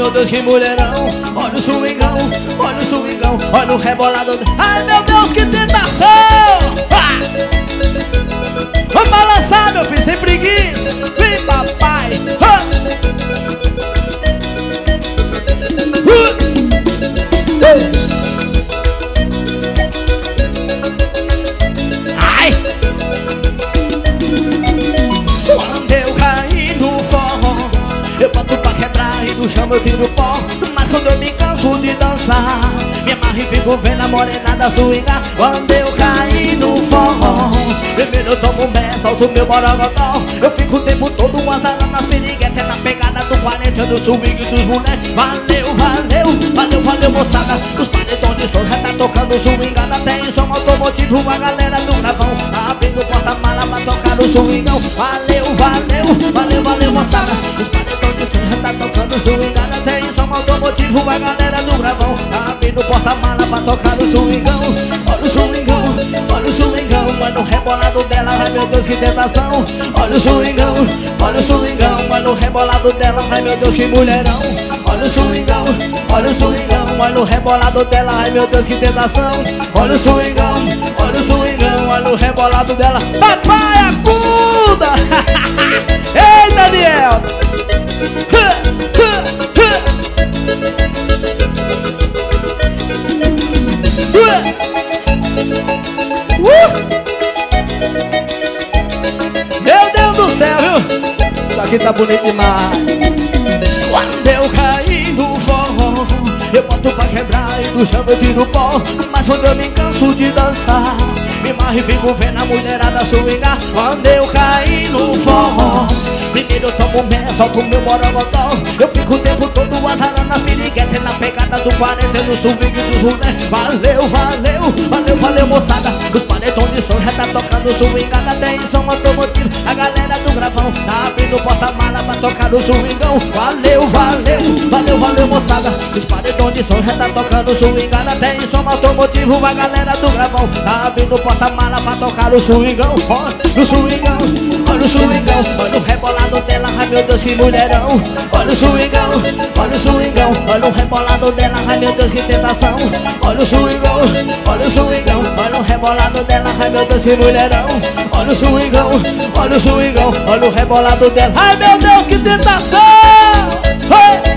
meu Deus, que mulherão. Olha o swingão, olha o swingão, olha o rebolado. Ai meu Deus, que tentação. Vamos balançar, meu filho, sem preguiça. Vem papai. Ai. Quando eu caí no forró, eu boto pra quebrar e do chão eu tiro pó. Mas quando eu me canso de dançar, me amarro e fico vendo a morenada swingar. Quando eu caí no forró, primeiro eu tomo um pé, solto meu borogodó. Eu fico o tempo todo azarando nas piriguetas, na pegada do 40 do swing dos moleques. Valeu, valeu, valeu, valeu moçada. Os paredões de som já tá tocando swingada. Tem som automotivo, a galera do gravão abrindo o porta-mala pra tocar o swingão. Valeu, valeu, valeu, valeu moçada. Os paredões de som já tá tocando swingada. Tem som automotivo, a galera do gravão abrindo o porta-mala pra tocar o swingão. Olha o swingão, olha o swingão, mano, o rebolado dela, ai meu Deus, que tentação. Olha o swingão, olha o swingão, mano, o rebolado dela, ai meu Deus, que mulherão. Olha o swingão, olha o swingão, olha o rebolado dela, ai meu Deus, que tentação. Olha o swingão, olha o swingão, olha o rebolado dela. Papai acuda! Ei, Daniel! Meu Deus do céu, viu? Isso aqui tá bonito demais. Quando eu caí no forró, eu boto pra quebrar e do chão eu tiro pó. Mas quando eu me canso de dançar, me amarro e fico vendo a mulherada swingar. Quando eu caí no forró, primeiro eu tomo um pé, solto meu borogodó. Eu fico o tempo todo azarando a pirigueta, na pegada do 40 no swing dos moleques. Valeu, valeu, valeu, valeu moçada. Os paredões de som já tá tocando swingada. Tem som automotivo, a galera do gravão tá abrindo o porta-mala pra tocar o swingão. Valeu, valeu, valeu, valeu moçada. Os paredões de som já tá tocando swingada. Tem som automotivo, a galera do gravão tá abrindo o porta-mala pra tocar o swingão. Olha o swingão, olha o swingão, olha o rebolado dela, ai meu Deus, que mulherão. Olha o swingão, olha o swingão, olha o rebolado dela, ai meu Deus, que tentação. Olha o swingão, olha o swingão, olha o rebolado dela, ai meu Deus, que mulherão. Olha o swingão, olha o swingão, olha o rebolado dela, ai meu Deus, que tentação. Hey!